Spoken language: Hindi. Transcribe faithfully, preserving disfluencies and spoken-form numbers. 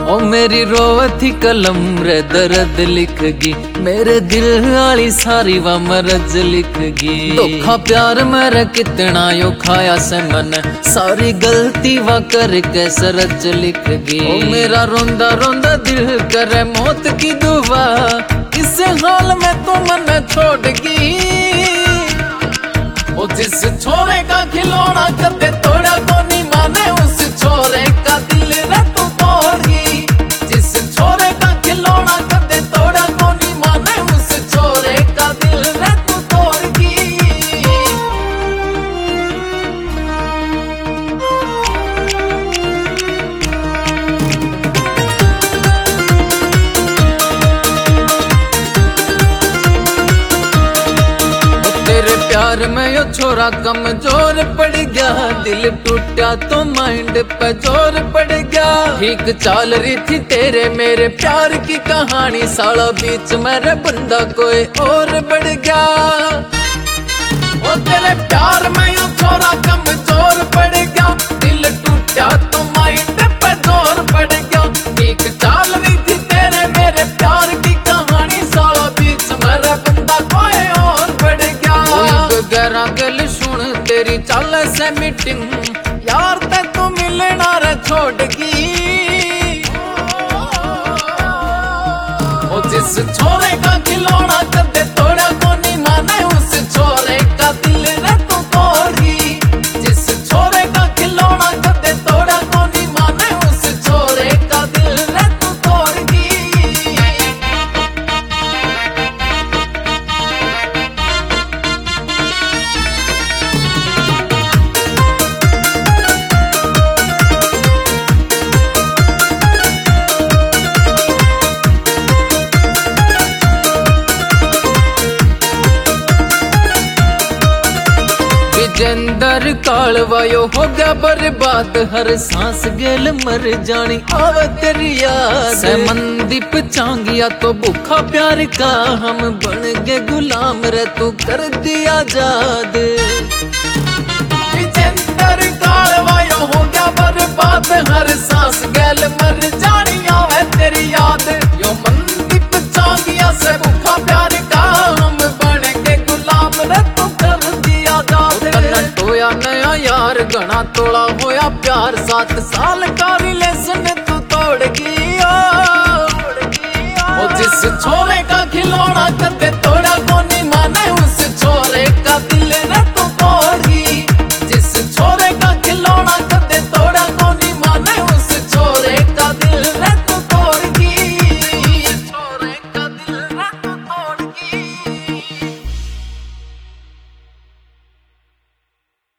ओ मेरी रोवती कलम रे दर्द लिखगी, मेरे दिल वाली सारी वा मरज लिखगी। धोखा प्यार मेरा कितना यो खाया से मन, सारी गलती वा करके सरच लिखगी। ओ मेरा रोंदा रोंदा दिल करे मौत की दुआ, इस हाल में तो मन छोड़गी। ओ जिस छोरे का खिलौना कदे तोड़ा को नहीं माने, उस छोरे का दिल रे तू तोड़गी। जिस छोरे का खिलौना कदे तोड़ा को नहीं माने, उस छोरे का दिल रे तू तोड़गी। तेरे प्यार में यो छोरा कमजोर पड़ गया, दिल टूटा तो माइंड पे जोर पड़ गया। ठीक चाल रही थी तेरे मेरे प्यार की कहानी, साला बीच मेरे बंदा कोई और बढ़ गया। ओ तेरे प्यार में यो छोरा कमजोर पड़ गया, दिल टूटा तो माइंड पे जोर पड़ गया। ठीक चाल रही थी तेरे मेरे प्यार की कहानी, साला बीच मेरे बंदा कोई और बढ़ गया। गहरा गल सुन तेरी चाल से मीटिंग, यार ते तू मिलना रे छोड़गी। ओ जिस छोरे का खिलौना कदे तोड़ा को नहीं माने, उस छोरे का दिल रे तू तोड़गी। जिस छोरे का खिलौना कदे तोड़ा को नहीं माने, उस छोरे का दिल रे तू तोड़गी। विजेंदर कालवायो हो गया बर्बाद, हर सांस गेल मर जानी आवे तेरी याद। सहमनदीप चांगिया तो भूखा प्यार का, हम बन गए गुलाम रे तू कर दिया आजाद। विजेंदर कालवायो हो गया बर्बाद, हर सांस गेल मर जानी आवे तेरी याद। यो मनदीप चांगिया से भूखा प्यार का, हम बन गए गुलाम रे तू कर दिया आजाद। टोया नया यार घना तोड़ा होया प्यार, सात साल का रिलेशन तू तोड़गी। ओ जिस छोरे का खिलौना